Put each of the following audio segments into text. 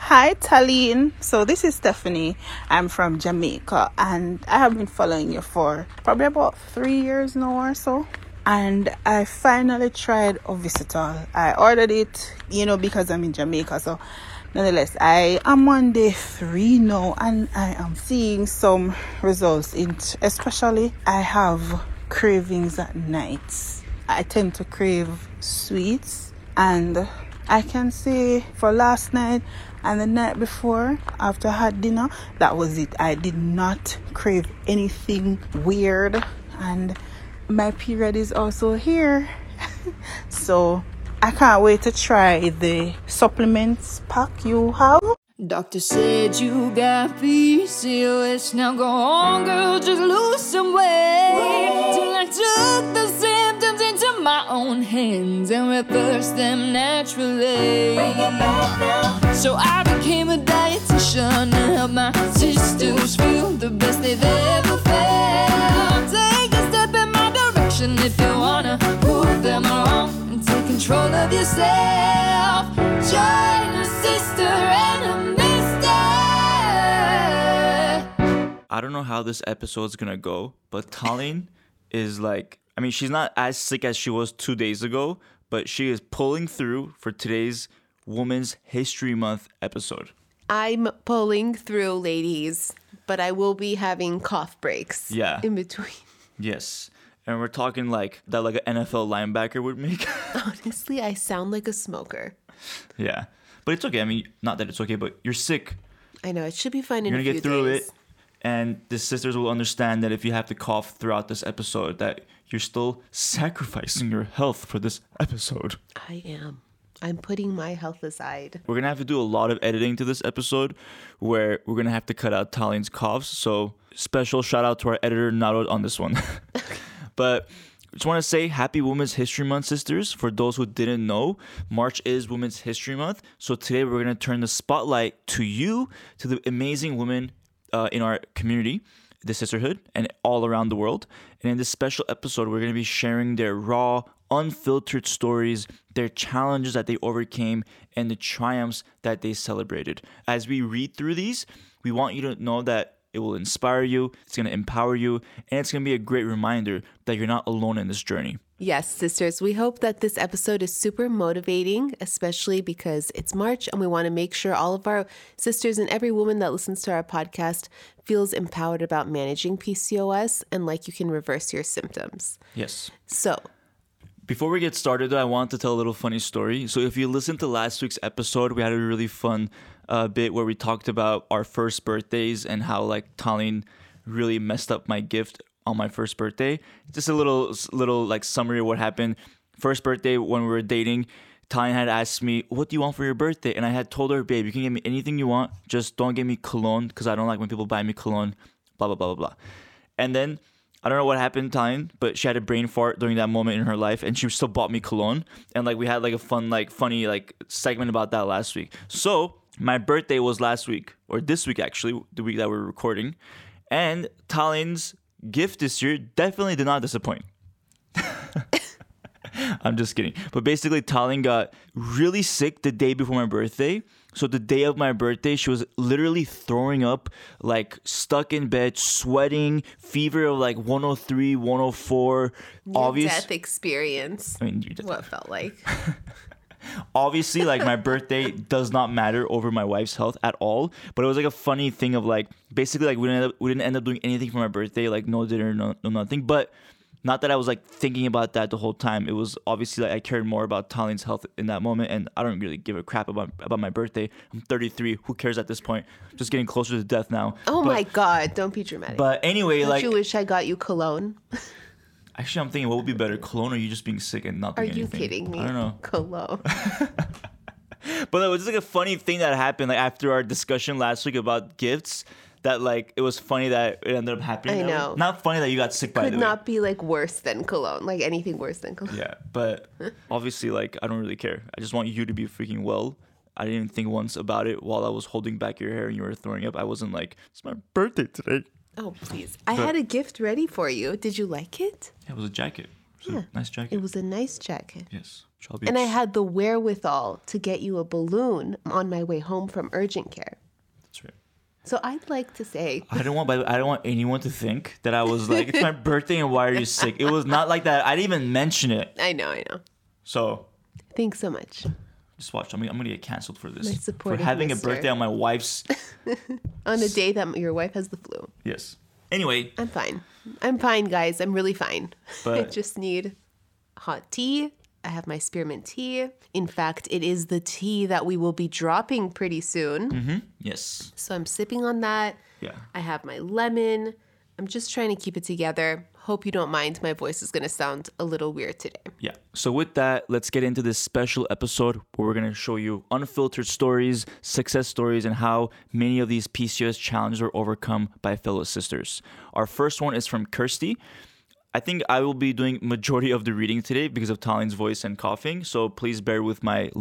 Hi, Taline. So this is Stephanie. I'm from Jamaica and I have been following you for probably about 3 years now or so. And I finally tried Ovicetal. I ordered it, because I'm in Jamaica. So nonetheless, I am on day 3 now and I am seeing some results. Especially, I have cravings at nights. I tend to crave sweets, and I can say for last night and the night before, after I had dinner, that was it. I did not crave anything weird, and my period is also here. So I can't wait to try the supplements pack you have. Doctor said you got PCOS. Now go on, girl, just lose some weight. Till I took the symptoms into my own hands and reversed them naturally. So I became a dietitian to help my sisters feel the best they've ever felt. Take a step in my direction if you wanna prove them wrong and take control of yourself. Join a sister and a I don't know how this episode's gonna go, but Taline is she's not as sick as she was 2 days ago, but she is pulling through for today's Women's History Month episode. I'm pulling through, ladies, but I will be having cough breaks in between. Yes. And we're talking like an NFL linebacker would make. Honestly, I sound like a smoker. Yeah. But it's okay. I mean, not that it's okay, but you're sick. I know. It should be fine in a few days. You're going to get through it. And the sisters will understand that if you have to cough throughout this episode, that you're still sacrificing your health for this episode. I am. I'm putting my health aside. We're going to have to do a lot of editing to this episode where we're going to have to cut out Taline's coughs. So special shout out to our editor, Naro, on this one. But I just want to say happy Women's History Month, sisters. For those who didn't know, March is Women's History Month. So today we're going to turn the spotlight to you, to the amazing women in our community, the sisterhood, and all around the world. And in this special episode, we're going to be sharing their raw, unfiltered stories, their challenges that they overcame, and the triumphs that they celebrated. As we read through these, we want you to know that it will inspire you, it's going to empower you, and it's going to be a great reminder that you're not alone in this journey. Yes, sisters, we hope that this episode is super motivating, especially because it's March and we want to make sure all of our sisters and every woman that listens to our podcast feels empowered about managing PCOS and like you can reverse your symptoms. Yes. So, before we get started, I want to tell a little funny story. So if you listened to last week's episode, we had a really fun bit where we talked about our first birthdays and how Taline really messed up my gift on my first birthday. Just a little summary of what happened. First birthday, when we were dating, Taline had asked me, what do you want for your birthday? And I had told her, babe, you can get me anything you want. Just don't get me cologne because I don't like when people buy me cologne, blah, blah, blah, blah, blah. And then I don't know what happened, Taline, but she had a brain fart during that moment in her life, and she still bought me cologne. And we had a fun, funny segment about that last week. So my birthday was last week, or this week actually, the week that we're recording. And Taline's gift this year definitely did not disappoint. I'm just kidding. But basically, Taline got really sick the day before my birthday. So the day of my birthday, she was literally throwing up, stuck in bed, sweating, fever of 103, 104. death experience. I mean, what it felt like. Obviously, my birthday does not matter over my wife's health at all. But it was a funny thing of basically we didn't end up doing anything for my birthday, no dinner, no nothing. But not that I was thinking about that the whole time. It was obviously I cared more about Taline's health in that moment, and I don't really give a crap about my birthday. I'm 33. Who cares at this point? Just getting closer to death now. My God! Don't be dramatic. But anyway, don't you wish I got you cologne? Actually, I'm thinking, what would be better, cologne or you just being sick and not doing anything? Are you kidding me? I don't know. Cologne. But it was a funny thing that happened after our discussion last week about gifts. That it was funny that it ended up happening. I know. Not funny that you got sick by the way. Could not be worse than cologne. Anything worse than cologne. Yeah, but obviously I don't really care. I just want you to be freaking well. I didn't even think once about it while I was holding back your hair and you were throwing up. I wasn't it's my birthday today. Oh, please. I had a gift ready for you. Did you like it? Yeah, it was a jacket. So, nice jacket. It was a nice jacket. Yes. And I had the wherewithal to get you a balloon on my way home from urgent care. That's right. So I'd like to say, I don't want anyone to think that I was like, it's my birthday and why are you sick? It was not like that. I didn't even mention it. I know. So Thanks so much. just watch. I'm gonna get canceled for this. My For supportive having mister. a birthday on my wife's. On a day that your wife has the flu. Yes. Anyway, I'm fine. I'm fine, guys. I'm really fine. I But- just need hot tea. I have my spearmint tea. In fact, it is the tea that we will be dropping pretty soon. yes. So I'm sipping on that. Yeah. I have my lemon. I'm just trying to keep it together. Hope you don't mind. My voice is going to sound a little weird today. Yeah. So with that, let's get into this special episode where we're going to show you unfiltered stories, success stories, and how many of these PCOS challenges are overcome by fellow sisters. Our first one is from Kirsty. I think I will be doing majority of the reading today because of Talline's voice and coughing. So please bear with my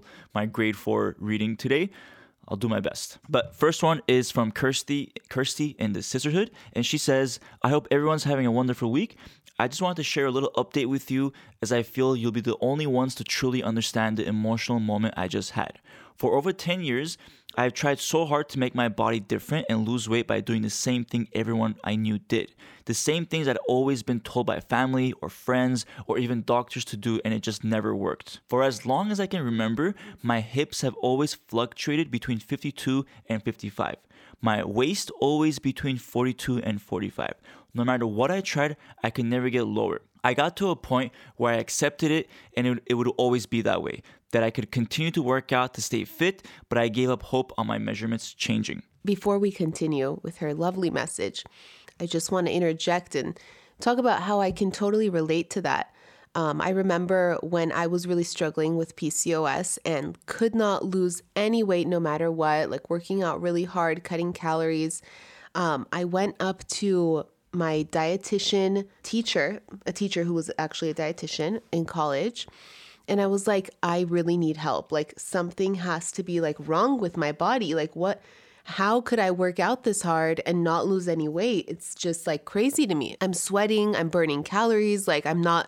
grade 4 reading today. I'll do my best. But first one is from Kirsty in the Sisterhood. And she says, I hope everyone's having a wonderful week. I just wanted to share a little update with you as I feel you'll be the only ones to truly understand the emotional moment I just had. For over 10 years, I've tried so hard to make my body different and lose weight by doing the same thing everyone I knew did. The same things I'd always been told by family or friends or even doctors to do, and it just never worked. For as long as I can remember, my hips have always fluctuated between 52 and 55. My waist always between 42 and 45. No matter what I tried, I could never get lower. I got to a point where I accepted it and it would always be that way, that I could continue to work out to stay fit, but I gave up hope on my measurements changing. Before we continue with her lovely message, I just want to interject and talk about how I can totally relate to that. I remember when I was really struggling with PCOS and could not lose any weight no matter what, like working out really hard, cutting calories. I went up to my dietitian teacher, a teacher who was actually a dietitian in college. And I was like, I really need help. Like something has to be like wrong with my body. Like how could I work out this hard and not lose any weight? It's just like crazy to me. I'm sweating, I'm burning calories. Like I'm not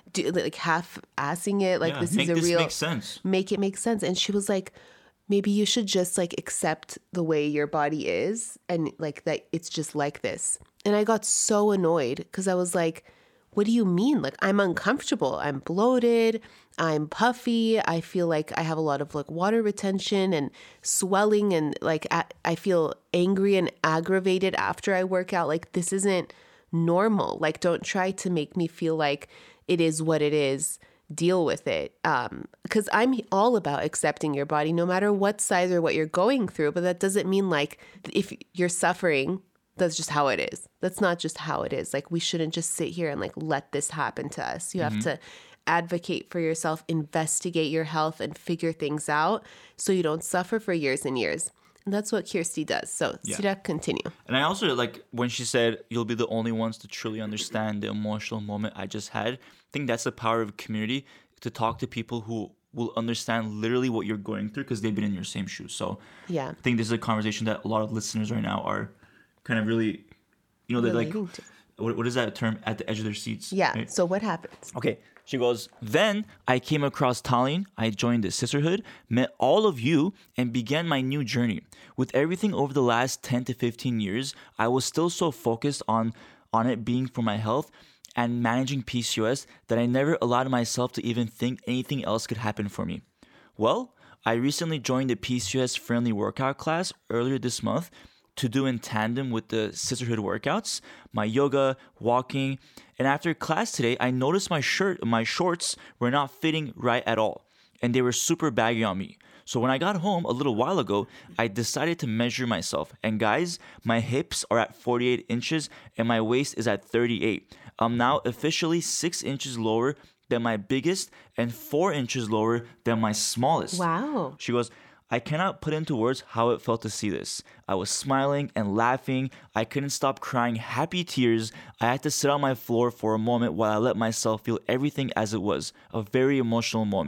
half-assing it. Like this is a real, make sense. Make it make sense. And she was like, maybe you should just like accept the way your body is and like that it's just like this. And I got so annoyed because I was like, what do you mean? Like I'm uncomfortable. I'm bloated. I'm puffy. I feel like I have a lot of like water retention and swelling and like I feel angry and aggravated after I work out. Like this isn't normal. Like don't try to make me feel like it is what it is. Deal with it. Because I'm all about accepting your body no matter what size or what you're going through. But that doesn't mean like if you're suffering, that's just how it is. That's not just how it is. Like we shouldn't just sit here and like let this happen to us. You have to advocate for yourself, investigate your health and figure things out so you don't suffer for years and years. And that's what Kirsty does. So Sira, continue. And I also like when she said, you'll be the only ones to truly understand the emotional moment I just had. I think that's the power of community, to talk to people who will understand literally what you're going through because they've been in your same shoes. So yeah, I think this is a conversation that a lot of listeners right now are kind of really, they're like, what is that term? At the edge of their seats. Yeah. Right? So what happens? Okay. She goes, then I came across Tallinn. I joined the Sisterhood, met all of you, and began my new journey. With everything over the last 10 to 15 years, I was still so focused on it being for my health and managing PCOS that I never allowed myself to even think anything else could happen for me. Well, I recently joined the PCOS-friendly workout class earlier this month to do in tandem with the Sisterhood workouts, my yoga, walking, and after class today, I noticed my shorts were not fitting right at all, and they were super baggy on me. So when I got home a little while ago, I decided to measure myself, and guys, my hips are at 48 inches and my waist is at 38. I'm now officially 6 inches lower than my biggest and 4 inches lower than my smallest. Wow. She goes, I cannot put into words how it felt to see this. I was smiling and laughing. I couldn't stop crying happy tears. I had to sit on my floor for a moment while I let myself feel everything as it was. A very emotional moment.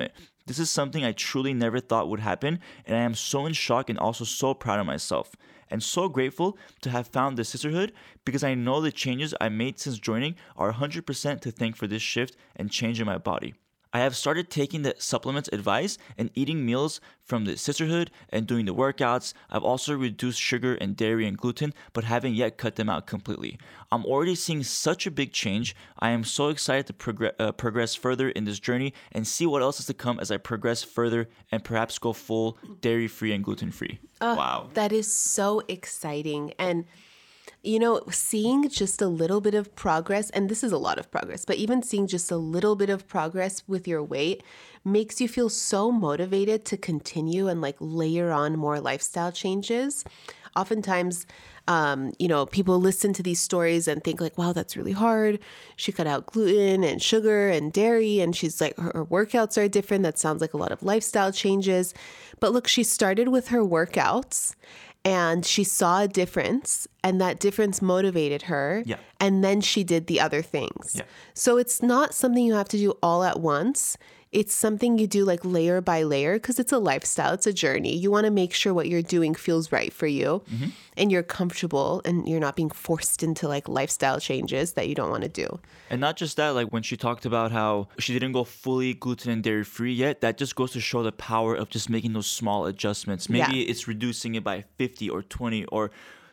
This is something I truly never thought would happen, and I am so in shock and also so proud of myself. And so grateful to have found the sisterhood because I know the changes I made since joining are 100% to thank for this shift and change in my body. I have started taking the supplements advice and eating meals from the sisterhood and doing the workouts. I've also reduced sugar and dairy and gluten, but haven't yet cut them out completely. I'm already seeing such a big change. I am so excited to progress further in this journey and see what else is to come as I progress further and perhaps go full dairy-free and gluten-free. Wow. That is so exciting. And you know, seeing just a little bit of progress, and this is a lot of progress, but even seeing just a little bit of progress with your weight makes you feel so motivated to continue and like layer on more lifestyle changes. Oftentimes, you know, people listen to these stories and think like, wow, that's really hard. She cut out gluten and sugar and dairy, and she's like, her workouts are different. That sounds like a lot of lifestyle changes. But look, she started with her workouts and she saw a difference, and that difference motivated her. Yeah. And then she did the other things. Yeah. So it's not something you have to do all at once. It's something you do like layer by layer because it's a lifestyle. It's a journey. You want to make sure what you're doing feels right for you and you're comfortable and you're not being forced into like lifestyle changes that you don't want to do. And not just that, like when she talked about how she didn't go fully gluten and dairy free yet, that just goes to show the power of just making those small adjustments. Maybe it's reducing it by 50 or 20 or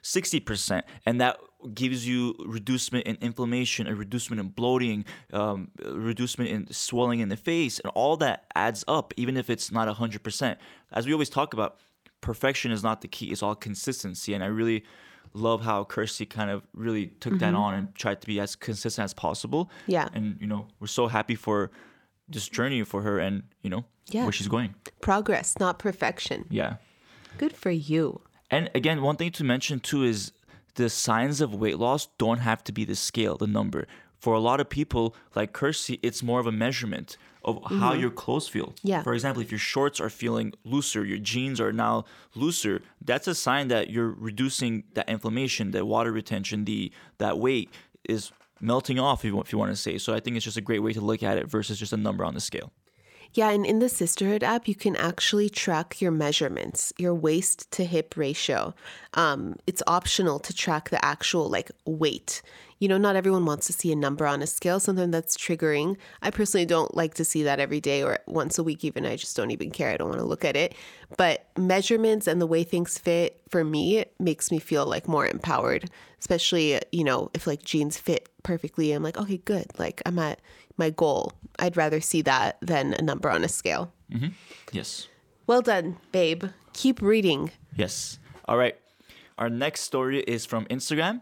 60%. And that gives you reducement in inflammation, a reducement in bloating, reducement in swelling in the face, and all that adds up, even if it's not 100%. As we always talk about, perfection is not the key. It's all consistency. And I really love how Kirsty kind of really took that on and tried to be as consistent as possible. Yeah. And, you know, we're so happy for this journey for her and, you know, where she's going. Progress, not perfection. Yeah. Good for you. And again, one thing to mention too is the signs of weight loss don't have to be the scale, the number. For a lot of people, like Kirsty, it's more of a measurement of how your clothes feel. Yeah. For example, if your shorts are feeling looser, your jeans are now looser, that's a sign that you're reducing that inflammation, that water retention, that weight is melting off, if you want to say. So I think it's just a great way to look at it versus just a number on the scale. Yeah, and in the Sisterhood app, you can actually track your measurements, your waist to hip ratio. It's optional to track the actual like weight. You know, not everyone wants to see a number on a scale. Sometimes that's triggering. I personally don't like to see that every day or once a week even. I just don't even care. I don't want to look at it. But measurements and the way things fit for me, it makes me feel like more empowered, especially, you know, if like jeans fit perfectly. I'm like, okay, good. Like I'm at my goal. I'd rather see that than a number on a scale. Mm-hmm. Yes. Well done, babe. Keep reading. Yes. All right. Our next story is from Instagram.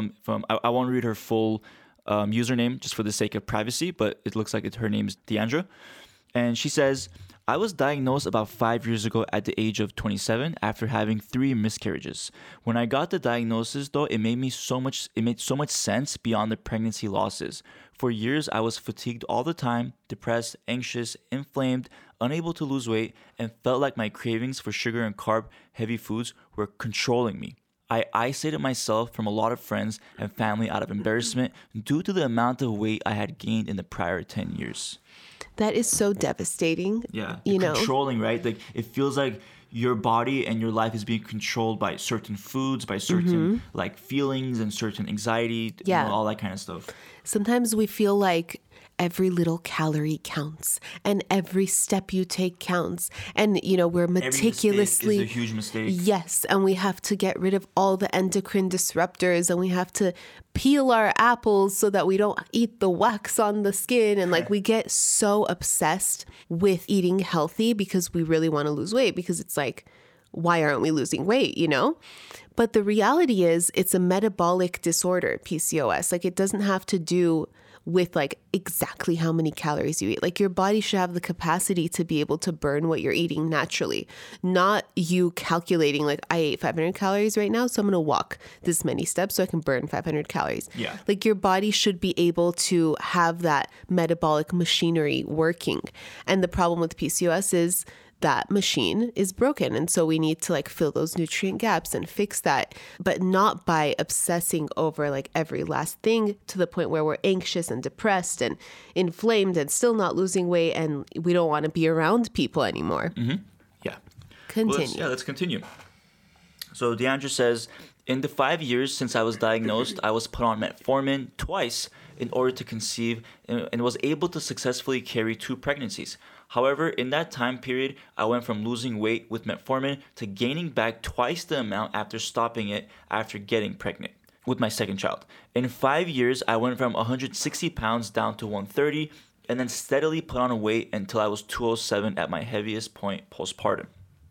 I won't read her full username just for the sake of privacy, but it looks like her name is Deandra. And she says, I was diagnosed about 5 years ago at the age of 27 after having 3 miscarriages. When I got the diagnosis, though, it made so much sense beyond the pregnancy losses. For years, I was fatigued all the time, depressed, anxious, inflamed, unable to lose weight, and felt like my cravings for sugar and carb-heavy foods were controlling me. I isolated myself from a lot of friends and family out of embarrassment due to the amount of weight I had gained in the prior 10 years. That is so devastating. Yeah, you know, controlling, right? Like it feels like your body and your life is being controlled by certain foods, by certain like feelings and certain anxiety, you know, all that kind of stuff. Sometimes we feel like every little calorie counts and every step you take counts. And, you know, we're meticulously... Every mistake is a huge mistake. Yes. And we have to get rid of all the endocrine disruptors and we have to peel our apples so that we don't eat the wax on the skin. And like we get so obsessed with eating healthy because we really want to lose weight because it's like, why aren't we losing weight, you know? But the reality is it's a metabolic disorder, PCOS. Like it doesn't have to do with like exactly how many calories you eat. Like your body should have the capacity to be able to burn what you're eating naturally, not you calculating like I ate 500 calories right now, so I'm going to walk this many steps so I can burn 500 calories. Yeah. Like your body should be able to have that metabolic machinery working. And the problem with PCOS is that machine is broken. And so we need to like fill those nutrient gaps and fix that, but not by obsessing over like every last thing to the point where we're anxious and depressed and inflamed and still not losing weight. And we don't want to be around people anymore. Yeah. Continue. Well, let's continue. So Deandra says, in the 5 years since I was diagnosed, I was put on metformin twice in order to conceive and was able to successfully carry 2 pregnancies. However, in that time period, I went from losing weight with metformin to gaining back twice the amount after stopping it after getting pregnant with my second child. In 5 years, I went from 160 pounds down to 130 and then steadily put on weight until I was 207 at my heaviest point postpartum.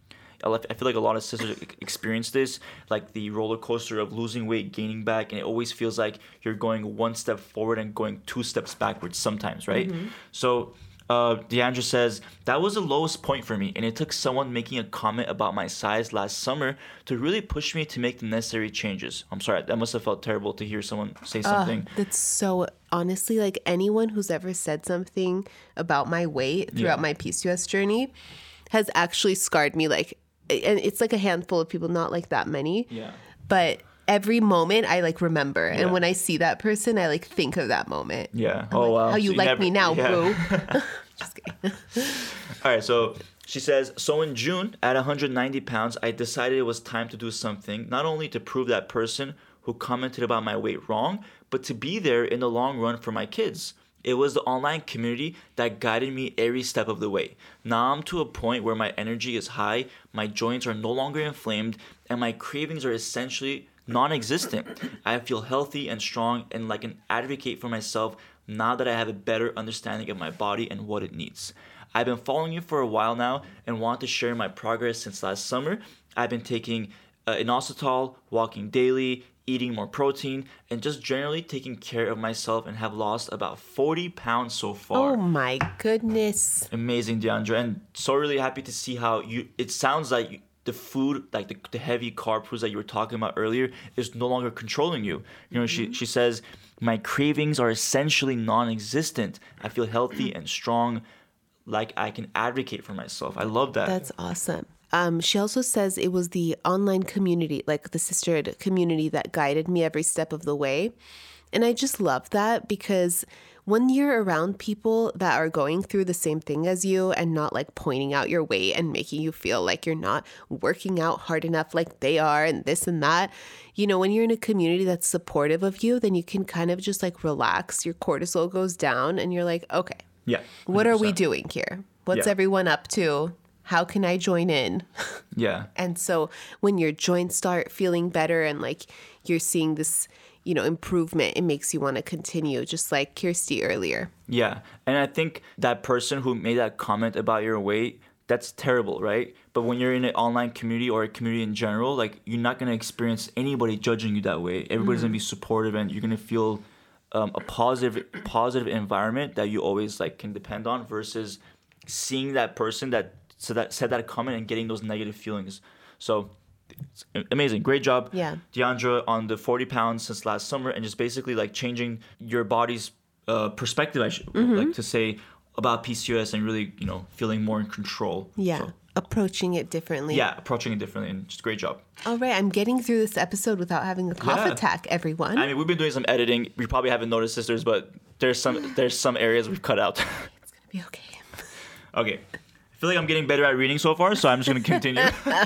I feel like a lot of sisters experience this, like the roller coaster of losing weight, gaining back, and it always feels like you're going 1 step forward and going 2 steps backwards sometimes, right? So Deandra says, that was the lowest point for me, and it took someone making a comment about my size last summer to really push me to make the necessary changes. I'm sorry, that must have felt terrible to hear someone say something. That's so, honestly, like anyone who's ever said something about my weight throughout my PCOS journey has actually scarred me, like, and it's like a handful of people, not like that many. Yeah. But every moment I like remember. And when I see that person, I like think of that moment. Yeah. I'm like, wow. How you So like me now, boo. Just kidding. All right. So she says, so in June at 190 pounds, I decided it was time to do something, not only to prove that person who commented about my weight wrong, but to be there in the long run for my kids. It was the online community that guided me every step of the way. Now I'm to a point where my energy is high, my joints are no longer inflamed, and my cravings are essentially non-existent. I feel healthy and strong and like an advocate for myself now that I have a better understanding of my body and what it needs. I've been following you for a while now and want to share my progress since last summer. I've been taking inositol, walking daily, eating more protein, and just generally taking care of myself and have lost about 40 pounds so far. Oh my goodness. Amazing, Deandra. And so really happy to see how it sounds like the food, like the heavy carb foods that you were talking about earlier, is no longer controlling you. You know, she says, my cravings are essentially non-existent. I feel healthy and strong, like I can advocate for myself. I love that. That's awesome. She also says it was the online community, like the sisterhood community, that guided me every step of the way. And I just love that, because when you're around people that are going through the same thing as you and not like pointing out your weight and making you feel like you're not working out hard enough like they are and this and that, you know, when you're in a community that's supportive of you, then you can kind of just like relax. Your cortisol goes down and you're like, okay, yeah, 100%. What are we doing here? What's everyone up to? How can I join in? Yeah. And so when your joints start feeling better and like you're seeing this, you know, improvement, it makes you want to continue, just like Kirsty earlier. Yeah. And I think that person who made that comment about your weight, that's terrible, right? But when you're in an online community or a community in general, like you're not going to experience anybody judging you that way. Everybody's going to be supportive and you're going to feel a positive environment that you always like can depend on, versus seeing that person that said that comment and getting those negative feelings. So it's amazing. Great job, Deandra, on the 40 pounds since last summer, and just basically like changing your body's perspective, I should like to say, about PCOS, and really, you know, feeling more in control. Yeah. So, approaching it differently. Yeah, approaching it differently, and just great job. All right, I'm getting through this episode without having a cough attack, everyone. I mean, we've been doing some editing. You probably haven't noticed, sisters, but there's some areas we've cut out. It's gonna be okay. Okay. I feel like I'm getting better at reading so far, so I'm just gonna continue.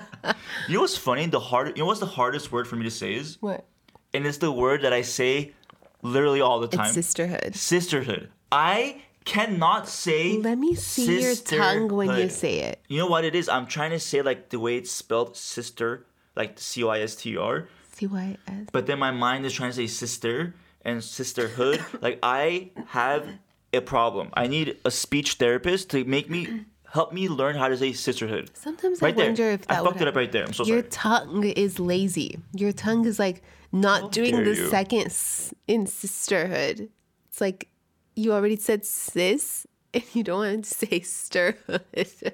You know what's funny? You know what's the hardest word for me to say is? What? And it's the word that I say literally all the time. It's sisterhood. Sisterhood. I cannot say. Let me see your tongue when you say it. You know what it is? I'm trying to say like the way it's spelled, sister, like CYSTR. CYS. But then my mind is trying to say sister and sisterhood. Like I have a problem. I need a speech therapist to help me learn how to say sisterhood. Sometimes I wonder if that I fucked it up right there. I'm so sorry. Your tongue is lazy. Your tongue is like not doing the second in sisterhood. It's like you already said sis and you don't want to say sisterhood.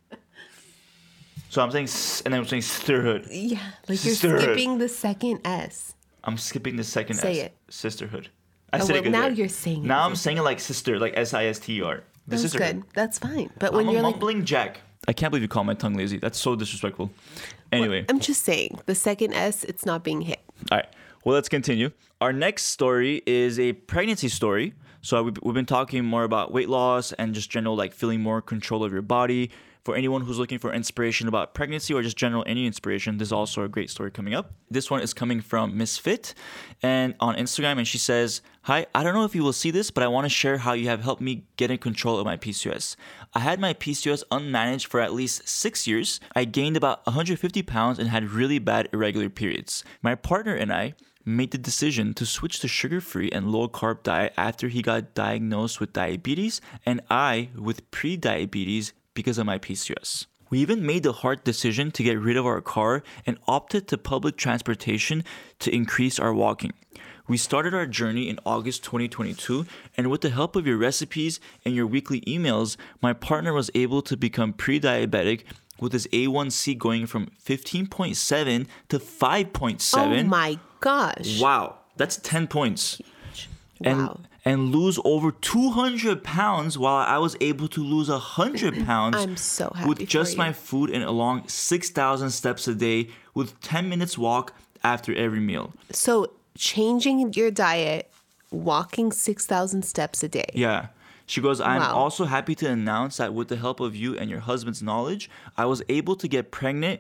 So I'm saying and then I'm saying sisterhood. Yeah, like sisterhood. You're skipping the second S. I'm skipping the second Say S. it. Sisterhood. I said it good now there. You're saying it. Now I'm saying it like sister, like SISTER. That's good. That's fine. But when I'm you're a mumbling Jack. I can't believe you call my tongue lazy. That's so disrespectful. Anyway. Well, I'm just saying, the second S, it's not being hit. All right. Well, let's continue. Our next story is a pregnancy story. So we've been talking more about weight loss and just general like feeling more control of your body. For anyone who's looking for inspiration about pregnancy or just general any inspiration, there's also a great story coming up. This one is coming from Miss Fit and on Instagram, and she says, "Hi, I don't know if you will see this, but I want to share how you have helped me get in control of my PCOS. I had my PCOS unmanaged for at least 6 years. I gained about 150 pounds and had really bad irregular periods. My partner and I made the decision to switch to sugar-free and low-carb diet after he got diagnosed with diabetes and I with pre-diabetes because of my PCOS. We even made the hard decision to get rid of our car and opted to public transportation to increase our walking. We started our journey in August 2022, and with the help of your recipes and your weekly emails, my partner was able to become pre-diabetic with his A1C going from 15.7 to 5.7. Oh my gosh. Wow, that's 10 points. Wow. And lose over 200 pounds while I was able to lose 100 pounds I'm so happy with just for you. my food and along 6,000 steps a day with 10 minutes walk after every meal. So changing your diet, walking 6,000 steps a day. Yeah. She goes, I'm Wow. also happy to announce that with the help of you and your husband's knowledge, I was able to get pregnant.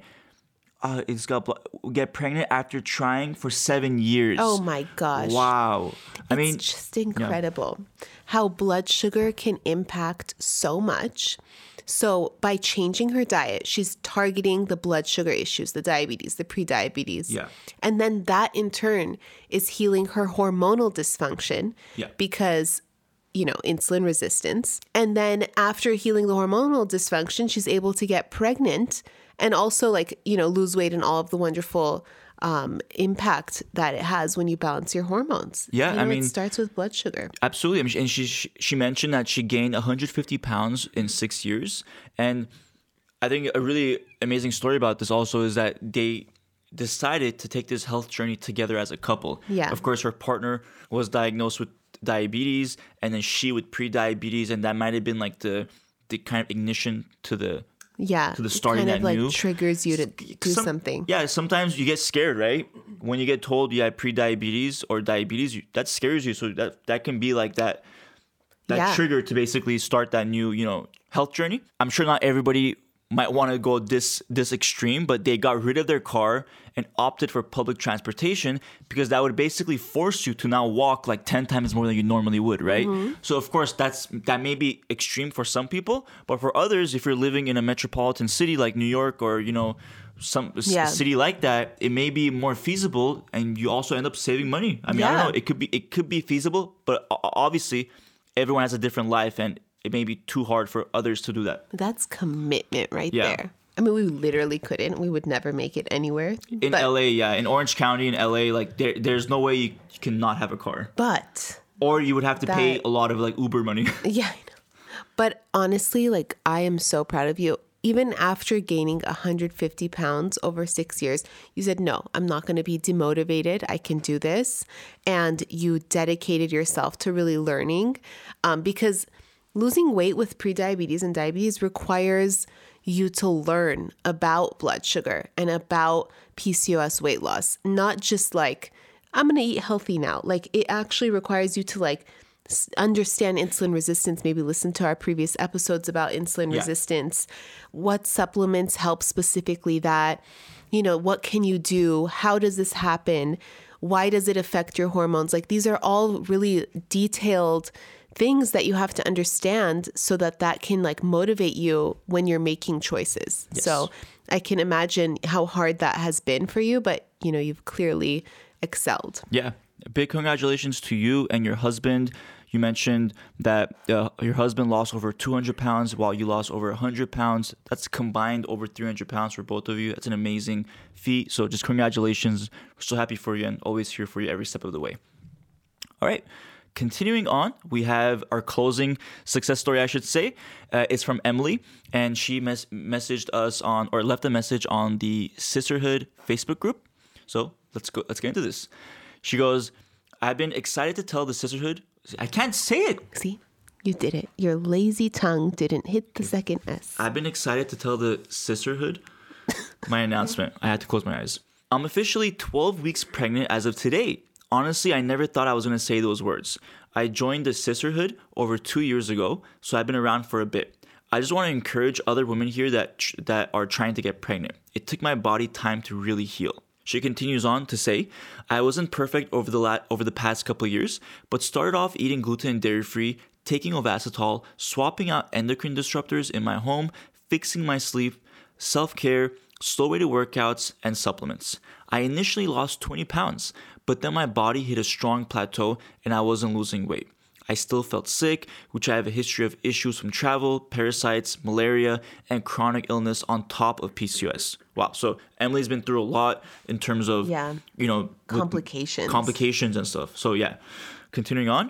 Get pregnant after trying for 7 years. Oh my gosh. Wow. I mean, It's just incredible how blood sugar can impact so much. So by changing her diet, she's targeting the blood sugar issues, the diabetes, the pre-diabetes. Yeah. And then that in turn is healing her hormonal dysfunction Yeah. because, insulin resistance. And then after healing the hormonal dysfunction, she's able to get pregnant and also lose weight and all of the wonderful impact that it has when you balance your hormones. Yeah, I mean, it starts with blood sugar. absolutely. I mean, and she mentioned that she gained 150 pounds in 6 years. And I think a really amazing story about this also is that they decided to take this health journey together as a couple. Yeah. Of course, her partner was diagnosed with diabetes and then she with pre-diabetes. And that might have been like the kind of ignition to the Yeah. to the starting it kind of that new. triggers you to do something. Yeah, sometimes you get scared, right? When you get told you have pre-diabetes or diabetes, that scares you. So that can be like that Yeah. trigger to basically start that new, health journey. I'm sure not everybody might want to go this extreme, but they got rid of their car and opted for public transportation because that would basically force you to now walk like 10 times more than you normally would, right? Mm-hmm. So of course that may be extreme for some people, but for others, if you're living in a metropolitan city like New York or some city like that, it may be more feasible, and you also end up saving money. I mean, I don't know, it could be feasible, but obviously everyone has a different life, and it may be too hard for others to do that. That's commitment right Yeah. there. I mean, we literally couldn't. We would never make it anywhere. In LA, yeah, in Orange County, in LA, like there's no way you cannot have a car, But or you would have to pay That- a lot of like Uber money. yeah, I know. But honestly, I am so proud of you. Even after gaining 150 pounds over 6 years, you said, no, I'm not going to be demotivated. I can do this. And you dedicated yourself to really learning because losing weight with prediabetes and diabetes requires you to learn about blood sugar and about PCOS weight loss, not just I'm going to eat healthy now. It actually requires you to understand insulin resistance, maybe listen to our previous episodes about insulin resistance, what supplements help specifically that, what can you do? How does this happen? Why does it affect your hormones? These are all really detailed things that you have to understand so that can motivate you when you're making choices. Yes. So I can imagine how hard that has been for you, but you've clearly excelled. Yeah. Big congratulations to you and your husband. You mentioned that your husband lost over 200 pounds while you lost over 100 pounds. That's combined over 300 pounds for both of you. That's an amazing feat. So just congratulations. We're so happy for you and always here for you every step of the way. All right. Continuing on, we have our closing success story, I should say. It's from Emily, and she messaged us left a message on the Sisterhood Facebook group. So let's get into this. She goes, I've been excited to tell the Sisterhood. I can't say it. See? You did it. Your lazy tongue didn't hit the second S. I've been excited to tell the sisterhood my announcement. I had to close my eyes. I'm officially 12 weeks pregnant as of today. Honestly, I never thought I was going to say those words. I joined the sisterhood over 2 years ago, so I've been around for a bit. I just want to encourage other women here that are trying to get pregnant. It took my body time to really heal. She continues on to say, I wasn't perfect over the past couple of years, but started off eating gluten and dairy-free, taking Ovasitol, swapping out endocrine disruptors in my home, fixing my sleep, self-care, slow-weighted workouts, and supplements. I initially lost 20 pounds, but then my body hit a strong plateau and I wasn't losing weight. I still felt sick, which I have a history of issues from travel, parasites, malaria, and chronic illness on top of PCOS. Wow. So Emily's been through a lot in terms of, complications and stuff. So yeah, continuing on,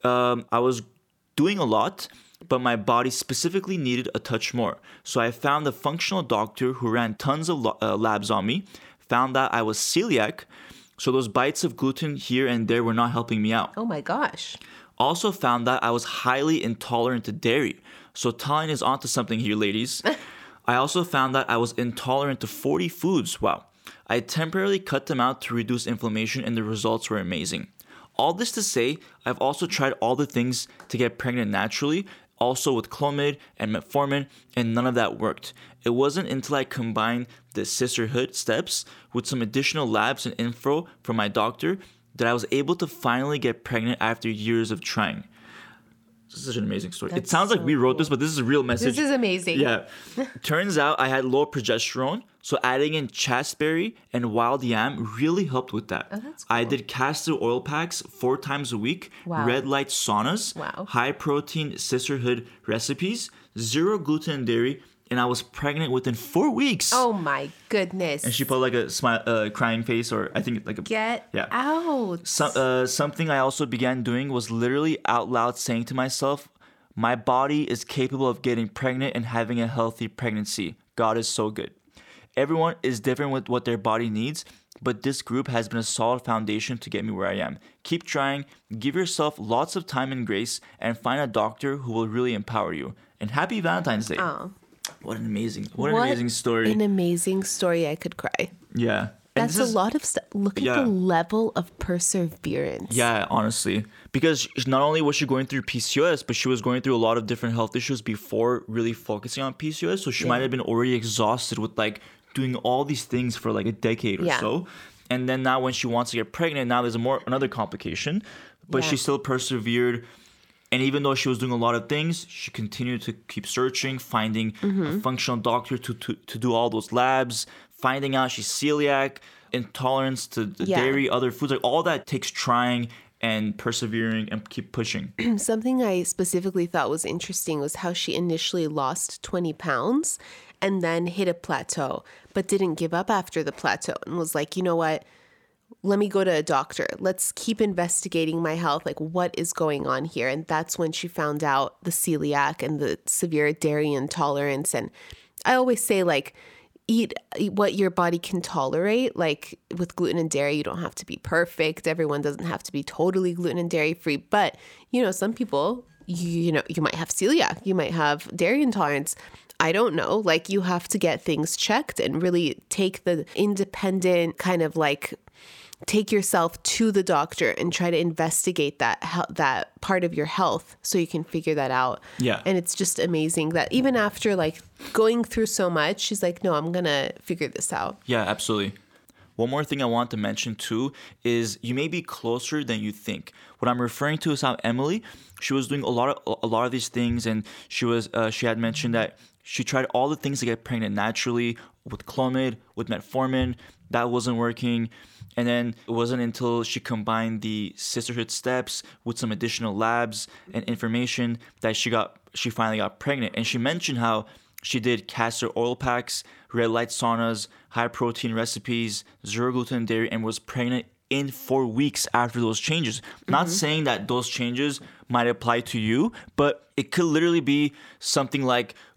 I was doing a lot, but my body specifically needed a touch more. So I found a functional doctor who ran tons of labs on me, found that I was celiac. So those bites of gluten here and there were not helping me out. Oh my gosh. Also found that I was highly intolerant to dairy. So Tallene is onto something here, ladies. I also found that I was intolerant to 40 foods. Wow. I temporarily cut them out to reduce inflammation and the results were amazing. All this to say, I've also tried all the things to get pregnant naturally, also with Clomid and Metformin, and none of that worked. It wasn't until I combined the sisterhood steps with some additional labs and info from my doctor that I was able to finally get pregnant after years of trying. This is such an amazing story. It sounds like we wrote this, but this is a real message. This is amazing. Yeah. Turns out I had low progesterone, so adding in chasteberry and wild yam really helped with that. Oh, that's cool. I did castor oil packs 4 times a week, Wow. red light saunas, Wow. high protein sisterhood recipes, 0 gluten and dairy, and I was pregnant within 4 weeks. Oh my goodness. And she put like a smile, crying face, or I think like a Get yeah. out. Something I also began doing was literally out loud saying to myself, my body is capable of getting pregnant and having a healthy pregnancy. God is so good. Everyone is different with what their body needs, but this group has been a solid foundation to get me where I am. Keep trying, give yourself lots of time and grace, and find a doctor who will really empower you. And happy Valentine's Day. Oh. What an amazing story. An amazing story. I could cry. Yeah. And That's a lot of stuff. Look at the level of perseverance. Yeah, honestly. Because not only was she going through PCOS, but she was going through a lot of different health issues before really focusing on PCOS. So she might have been already exhausted with like doing all these things for like a decade or so. And then now when she wants to get pregnant, now there's another complication. But she still persevered. And even though she was doing a lot of things, she continued to keep searching, finding a functional doctor to do all those labs, finding out she's celiac, intolerance to dairy, other foods. Like all that takes trying and persevering and keep pushing. Something I specifically thought was interesting was how she initially lost 20 pounds and then hit a plateau, but didn't give up after the plateau and was like, you know what? Let me go to a doctor. Let's keep investigating my health. Like, what is going on here? And that's when she found out the celiac and the severe dairy intolerance. And I always say, like, eat what your body can tolerate. Like with gluten and dairy, you don't have to be perfect. Everyone doesn't have to be totally gluten and dairy free. But, some people, you might have celiac. You might have dairy intolerance. I don't know. Like, you have to get things checked and really take the independent kind of like take yourself to the doctor and try to investigate that part of your health so you can figure that out. Yeah. And it's just amazing that even after like going through so much, she's like, no, I'm going to figure this out. Yeah, absolutely. One more thing I want to mention too is you may be closer than you think. What I'm referring to is how Emily, she was doing a lot of these things, and she had mentioned that she tried all the things to get pregnant naturally with Clomid, with Metformin. That wasn't working. And then it wasn't until she combined the sisterhood steps with some additional labs and information that she finally got pregnant. And she mentioned how she did castor oil packs, red light saunas, high protein recipes, 0 gluten dairy, and was pregnant in 4 weeks after those changes. Not saying that those changes might apply to you, but it could literally be something like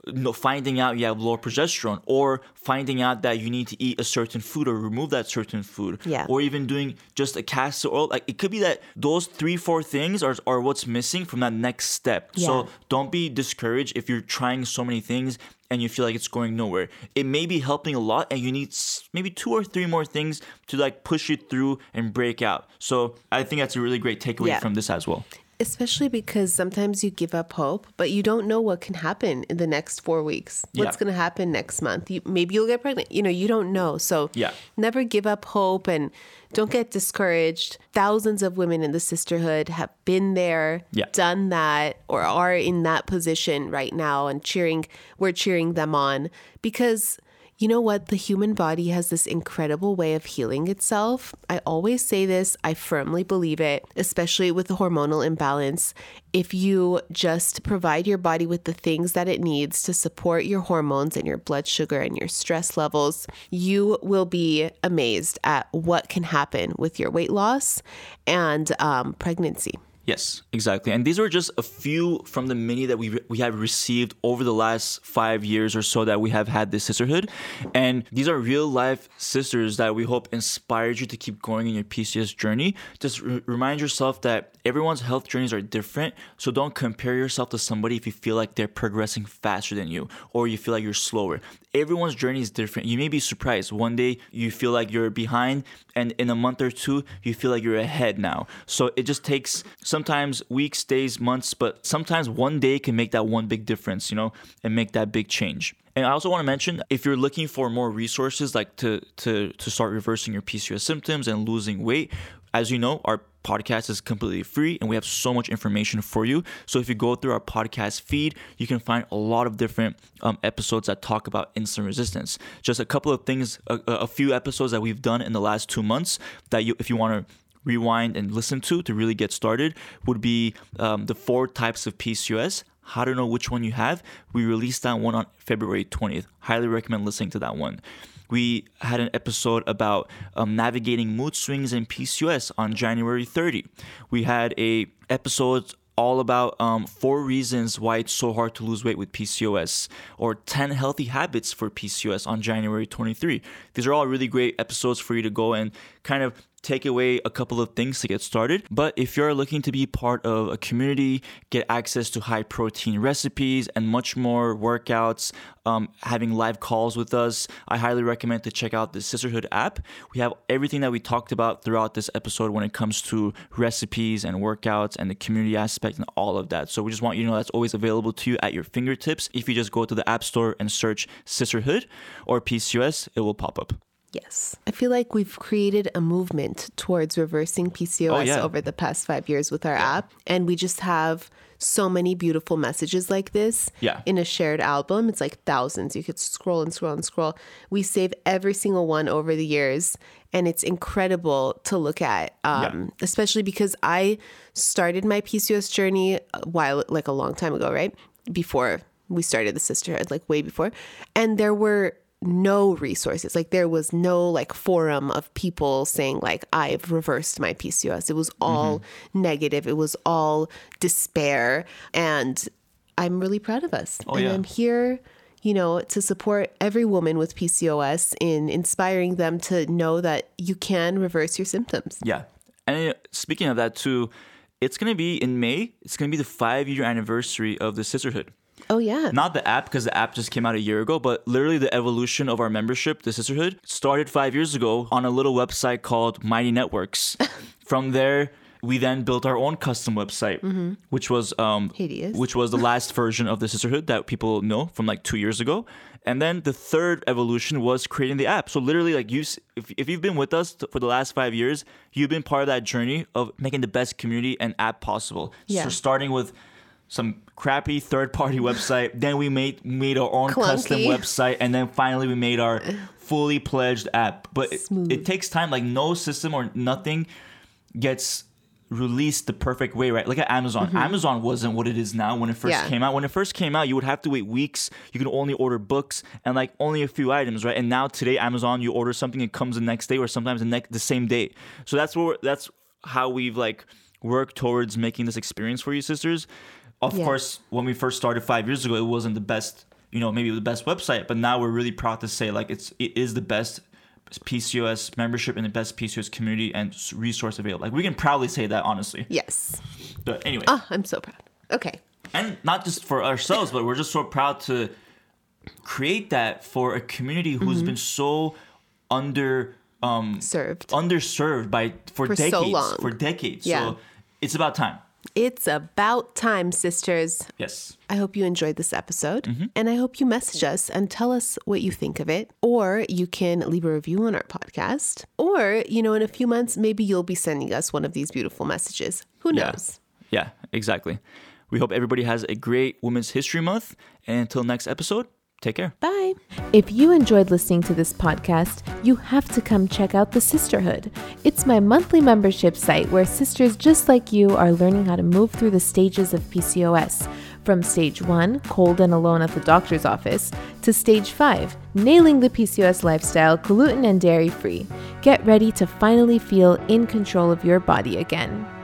finding out you have lower progesterone, or finding out that you need to eat a certain food or remove that certain food, or even doing just a castor oil. Like, it could be that those 3-4 things are what's missing from that next step. So don't be discouraged if you're trying so many things and you feel like it's going nowhere. It may be helping a lot, and you need maybe 2 or 3 more things to like push it through and break out. So I think that's a really great takeaway from this as well. Especially because sometimes you give up hope, but you don't know what can happen in the next 4 weeks. What's going to happen next month? Maybe you'll get pregnant. You don't know. So never give up hope and don't get discouraged. Thousands of women in the sisterhood have been there, done that, or are in that position right now, and we're cheering them on, because you know what? The human body has this incredible way of healing itself. I always say this. I firmly believe it, especially with the hormonal imbalance. If you just provide your body with the things that it needs to support your hormones and your blood sugar and your stress levels, you will be amazed at what can happen with your weight loss and pregnancy. Yes, exactly. And these are just a few from the many that we have received over the last 5 years or so that we have had this sisterhood. And these are real life sisters that we hope inspired you to keep going in your PCOS journey. Just remind yourself that everyone's health journeys are different. So don't compare yourself to somebody if you feel like they're progressing faster than you, or you feel like you're slower. Everyone's journey is different. You may be surprised. One day you feel like you're behind, and in a month or two, you feel like you're ahead now. So it just takes sometimes weeks, days, months, but sometimes one day can make that one big difference, and make that big change. And I also want to mention, if you're looking for more resources, like to start reversing your PCOS symptoms and losing weight, as you know, our podcast is completely free and we have so much information for you. So if you go through our podcast feed, you can find a lot of different episodes that talk about insulin resistance. Just a couple of things, a few episodes that we've done in the last 2 months that if you want to rewind and listen to really get started, would be the 4 types of PCOS. How to know which one you have. We released that one on February 20th. Highly recommend listening to that one. We had an episode about navigating mood swings in PCOS on January 30. We had a episode all about 4 reasons why it's so hard to lose weight with PCOS, or 10 healthy habits for PCOS on January 23. These are all really great episodes for you to go and kind of take away a couple of things to get started. But if you're looking to be part of a community, get access to high protein recipes and much more workouts, having live calls with us, I highly recommend to check out the Sisterhood app. We have everything that we talked about throughout this episode when it comes to recipes and workouts and the community aspect and all of that. So we just want you to know that's always available to you at your fingertips. If you just go to the App Store and search Sisterhood or PCOS, it will pop up. Yes. I feel like we've created a movement towards reversing PCOS over the past 5 years with our app. And we just have so many beautiful messages like this in a shared album. It's like thousands. You could scroll and scroll and scroll. We save every single one over the years. And it's incredible to look at, especially because I started my PCOS journey a long time ago, right? Before we started the sisterhood, like way before. And there were no resources. Like there was no forum of people saying I've reversed my PCOS. It was all negative. It was all despair. And I'm really proud of us. I'm here, to support every woman with PCOS in inspiring them to know that you can reverse your symptoms. Yeah. And speaking of that too, it's going to be in May. It's going to be the 5-year anniversary of the Sisterhood. Oh, yeah. Not the app, because the app just came out a year ago, but literally the evolution of our membership, the Sisterhood, started 5 years ago on a little website called Mighty Networks. From there, we then built our own custom website, which was hideous. Which was the last version of the Sisterhood that people know from 2 years ago. And then the third evolution was creating the app. So literally, if you've been with us for the last 5 years, you've been part of that journey of making the best community and app possible. Yeah. So starting with some crappy third-party website, then we made our own custom website, and then finally we made our fully pledged app. But it takes time. No system or nothing gets released the perfect way, right? Look at Amazon. Amazon wasn't what it is now when it first came out. When it first came out, you would have to wait weeks. You could only order books and only a few items, right? And now today, Amazon, you order something, it comes the next day, or sometimes the same day. So that's how we've worked towards making this experience for you sisters. Of course, when we first started 5 years ago, it wasn't the best, maybe the best website, but now we're really proud to say like it is the best PCOS membership and the best PCOS community and resource available. Like we can proudly say that, honestly. Yes. But anyway. Oh, I'm so proud. Okay. And not just for ourselves, but we're just so proud to create that for a community who's been so underserved for decades. So long. For decades. Yeah. So it's about time. It's about time, sisters. Yes. I hope you enjoyed this episode, and I hope you message us and tell us what you think of it. Or you can leave a review on our podcast. Or, in a few months, maybe you'll be sending us one of these beautiful messages. Who knows? Yeah, exactly. We hope everybody has a great Women's History Month. And until next episode, take care. Bye. If you enjoyed listening to this podcast, you have to come check out The Sisterhood. It's my monthly membership site where sisters just like you are learning how to move through the stages of PCOS. From stage 1, cold and alone at the doctor's office, to stage 5, nailing the PCOS lifestyle, gluten and dairy free. Get ready to finally feel in control of your body again.